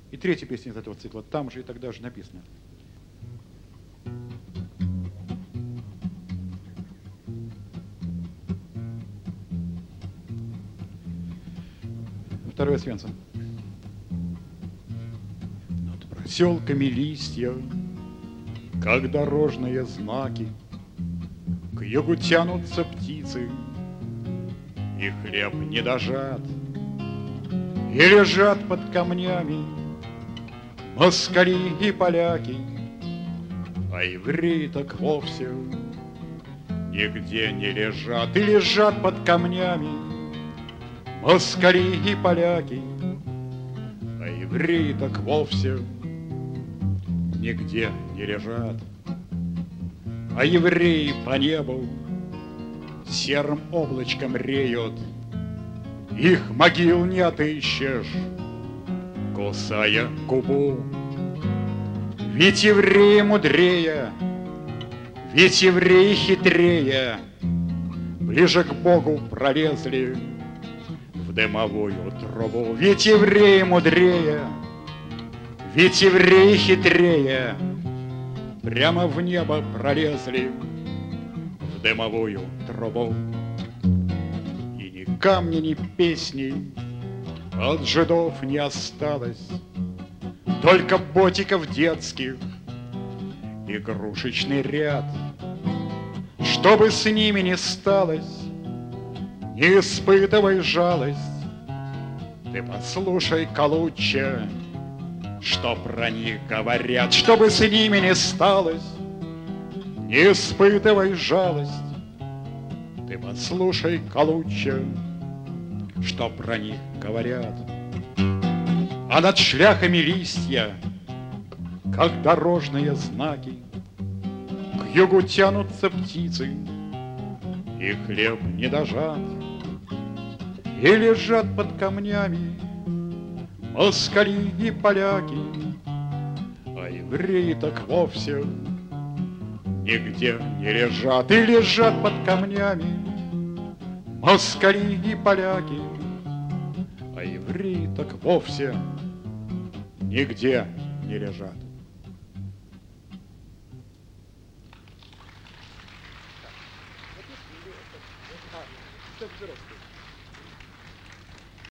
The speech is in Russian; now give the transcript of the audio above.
И третья песня из этого цикла там же и тогда же написана. Второй Освенцим. Над проселками листья, как дорожные знаки, к югу тянутся птицы, и хлеб не дожат, и лежат под камнями москали и поляки, а евреи так вовсе нигде не лежат, и лежат под камнями москали и поляки, а евреи так вовсе нигде не лежат. А евреи по небу серым облачком реют, их могил не отыщешь, кусая губу. Ведь евреи мудрее, ведь евреи хитрее, ближе к Богу пролезли в дымовую трубу. Ведь евреи мудрее, ведь евреи хитрее, прямо в небо пролезли в дымовую трубу. И ни камня, ни песни от жидов не осталось, только ботиков детских, игрушечный ряд. Чтобы с ними не сталось, не испытывай жалость. Ты послушай, Калуччо, что про них говорят. Чтобы с ними не сталось, не испытывай жалость. Ты послушай, Калуччо, что про них говорят. А над шляхами листья, как дорожные знаки, к югу тянутся птицы, и хлеб не дожат, и лежат под камнями москали и поляки, а евреи так вовсе нигде не лежат, и лежат под камнями москали и поляки, а евреи так вовсе нигде не лежат.